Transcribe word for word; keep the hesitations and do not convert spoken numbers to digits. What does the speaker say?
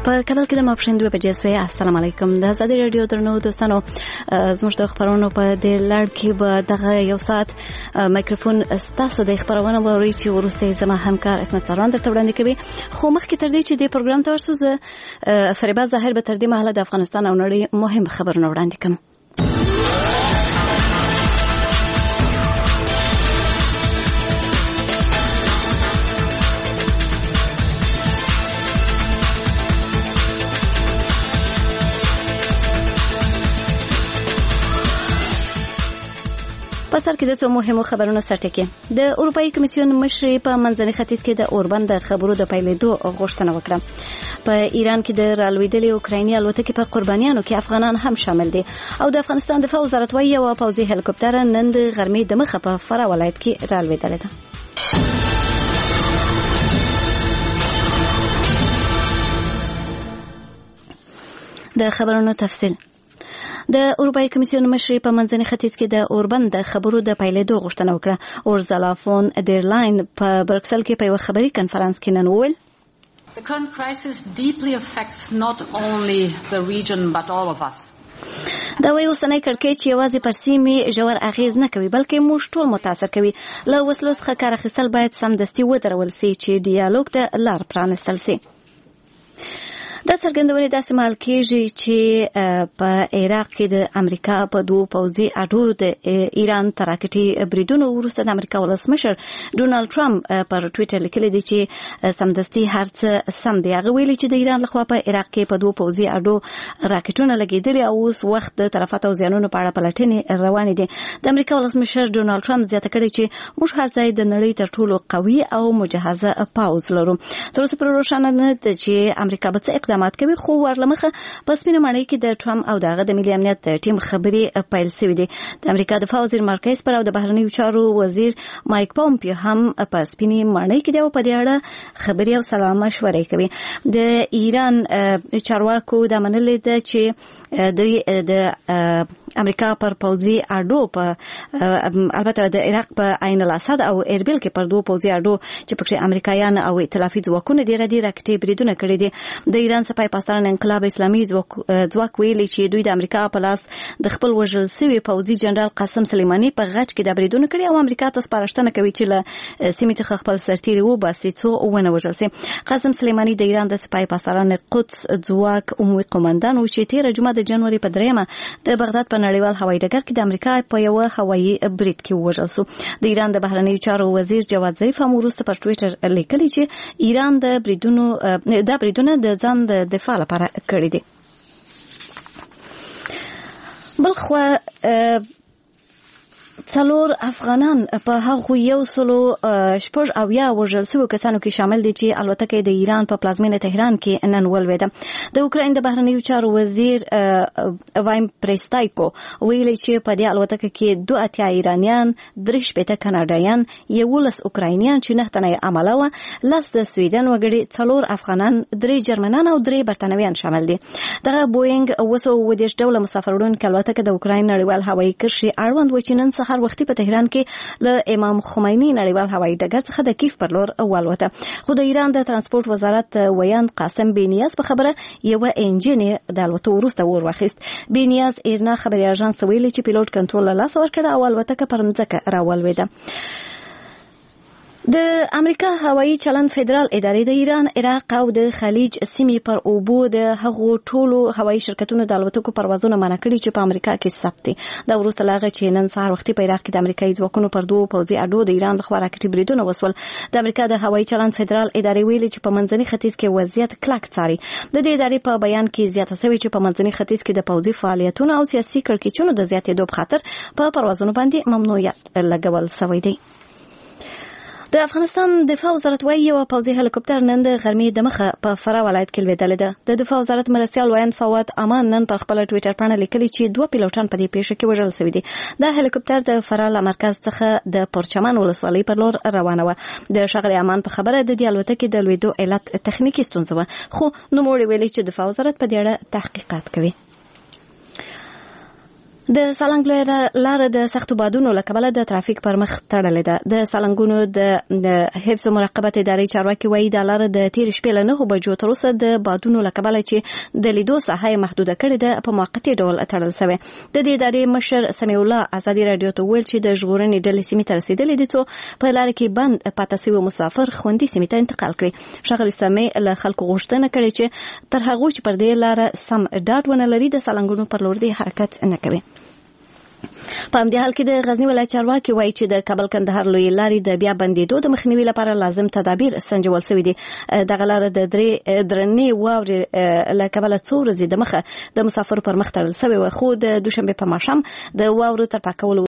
په کابل کې د ماپښین دوه بجې سوی. السلام علیکم. د ازادي رادیو درنو دوستانو، زموږ د خبرونو په دې لړ کې به دغه یو ساعت مایکروفون ستاسو د خبرونه ووري چې وروسته زما همکار اسمت سران درته وړاندې کوي. خو مخکې تر دې چې د پروګرام ته ورسو، زه فریبا ظاهر به تر دې مهاله د افغانستان او نړۍ مهم خبرونه وړاندې کوم. په سر کې د څو مهمو خبرونو سرټکی. د اروپאי کمیسیون مشر په منځني ختیځ کې د اوربند د خبرو د پیلېدو غوښتنه وکړه. په ایران کې د رالوېدلې اوکرایني الوتکې په قربانیانو کې افغانان هم شامل دي او د افغانستان دفاع وزارت وايي یو پوځي هلیکوپټر نن د غرمې د مخه په فراه ولایت کې رالوېدلې ده. د خبرونو تفصیل. د اروپאי کمیسیون مشر په منځني ختیځ کې د اوربند د خبرو د پیلېدو غوښتنه وکړه. اورزالا فون ډیر لاین په برکسل کې په یو خبري کانفرنس کې نن وویل: The current crisis deeply affects not only the region but all of us. دا وایي اوسنۍ کړکېچ یوازې پر سیمې ژور اغېز نه کوي بلکې موږ ټول متاثر کوي. له وسلو څخه کار اخیستل باید سمدستي ودرول سي چې ډیالوګ ته لار پرانستل سي. دا څرګندونه داسې مهال کېږي چې په عراق کې د امریکا په دوه پوځي اډو د ایران تر راکټي بریدونو وروسته د امریکا ولسمشر ډونالد ټرمپ پر ټویټر لیکلي دي چې سمدستي هر څه سم دی. هغه ویلي چې د ایران لخوا په عراق کې په دوه پوځي اډو راکټونه لګېدلي او اوس وخت د طرفاتو او زیانونو په اړه پلټنې روانې دي. د امریکا ولسمشر ډونالد ټرمپ زیاته کړې چې موږ هر ځای د نړۍ تر ټولو قوي او مجهزه پوځ لرو. تر اوسه پورې روښانه نه ده چې امریکا به څه اقدامات کوي، خو ورلمخه په سپینه ماڼۍ کې د ټرمپ او دغه د ملي امنیت ټیم خبري پیل شوې دي. د امریکا دفاع وزیر مارک اسپر او د بهرنیو چارو وزیر مایک پومپیو هم په سپینه ماڼۍ کې د په دې اړه خبري او سلام مشورې کوي. د ایران چارواکو د منلې ده چې د امریکا پر پوځي اډو په البته د عراق په عین الاسد او اربیل کې پر دوه پوځي اډو چې پکې امریکایان او ائتلافي ځواکونه د ردی راکټي بریدونه کړی دي. د ایران سپای پاسداران انقلاب اسلامي ځواک ویلي چې دوی د امریکا په لاس د خپل وژل شوی پوځي جنرال قاسم سلیماني په غچ کې د بریدونه کړی او امریکا ته سپارښتنه کوي چې له سیمې څخه خپل سرتیري وباسي څو ونه وژل شي. قاسم سلیماني د ایران د سپای پاسداران قدس ځواک عمومي قومندان و چې تیر جمعه د جنوري په دریمه د بغداد په نړیوال هوایي ډګر کې د امریکا په یو هوایي برید کې وژل شو. د ایران د بهرنیو چارو وزیر جواد ظریف هم وروسته پر ټویټر لیکلي چې ایران د بریدونو د بریدونو د ځان د دفاع لپاره کړی دي. بلخو څلور افغانان په هغه یو سلو شپږ او یا وژل شوو کسانو کې شامل دي چې الوتکه د ایران په پلازمینه تهران کې نن ولوېده. د اوکراین د بهرنیو چارو وزیر وایم پریستایکو ویلي چې په دې الوتکه کې دوه اتیا ایرانیان، درې شپېته کاناډایان، یولس اوکراینیان چې نه تنه عمله وه، لس د سویډن وګړي، څلور افغانان، درې جرمنان او درې برتانویان شامل دي. دغه بوینګ اوه سوه اووه دېرش ډوله مسافر وړونکې الوتکه د اوکراین نړیوال هوایي کرښې اړوند و چې نن هر وختي په تهران کې له امام خمیني نړیوال هوایي ډګر څخه د کیف پر لور والوته. خو د ایران د ترانسپورت وزارت ویاند قاسم بینیاز په خبره یو انجن د الوتو وروسته ور واخیست. بینیاز ایرنا خبري اژانس ویلي چې پیلوټ کنټرول له لاس ورکړ او الوتکه پر مځکه راولوېده. د امریکا هوایي چلند فدرال ادارې د ایران، عراق او د خلیج سیمې پر اوبو د هغو ټولو هوایي شرکتونو د الوتکو پروازونه منع کړي چې په امریکا کې ثبت دي. دا وروسته لاغه چې نن سهار وختي په عراق کې د امریکایي ځواکونو پر دوه پوځي اډو د ایران لخوا راکټي بریدونه وسول. د امریکا د هوایي چلند فدرال ادارې ویلي چې په منځني ختیځ کې وضعیت کلک څاري. د دې ادارې په بیان کې زیاته شوې چې په منځني ختیځ کې د پوځي فعالیتونو او سیاسي کړکېچونو د زیاتېدو په خاطر په پروازونو باندې ممنوعیت لګول شوی دی. د افغانستان دفاع وزارت وايي یو پوځي هلیکوپټر نن د غرمې د مخه په فراه ولایت کې لوېدلې ده. د دفاع وزارت مرستیال ویاند فواد امان نن پر خپل ټویټر باندې لیکلي چې دوه پیلوټان په دې پیښه کې وژل شوي دي. دا هلیکوپټر د فراه له مرکز څخه د پرچمن ولسوالۍ پر لور روانه وه. د ښاغلي امان په خبره د دې الوتکې د لوېدو علت تخنیکي ستونزه وه، خو نوموړي ویلي چې دفاع وزارت په دې اړه تحقیقات کوي. د سالنګ لاره د سختو بادونو له کبله د ترافیک پر مخ تړلې ده. د سالنګونو د حفظ او مراقبت ادارې چارواکي وایي دا لاره د تېرې شپې له نهو بجو تر اوسه د بادونو له کبله چې د لیدو ساحه یې محدوده کړې ده په موقتي ډول تړل شوې. د دې ادارې مشر سمیع الله ازادي راډیو ته ویل چې د ژغورنې ډلې سیمې ته رسېدلې دي څو په لاره کې بند پاتې شوي مسافر خوندي سیمې ته انتقال کړي. ښاغلي سمیع له خلکو غوښتنه کړې چې تر هغو چې پر دې لاره سم ډاډ ونه لري د سالنګونو پر لور دې حرکت نه کوي. په همدې حال کې د غزنی ولایت چارواکي وایي چې د کابل کندهار لوی لارې د بیا بندېدو د مخنیوي لپاره لازم تدابیر سنجول شوي دي. دغه لاره د درې درنې واورې له کبله څو ورځې د مخه د مسافرو پر مخ تړل شوې وه، خو د دوشنبې په ماښام د واورو تر پاکولو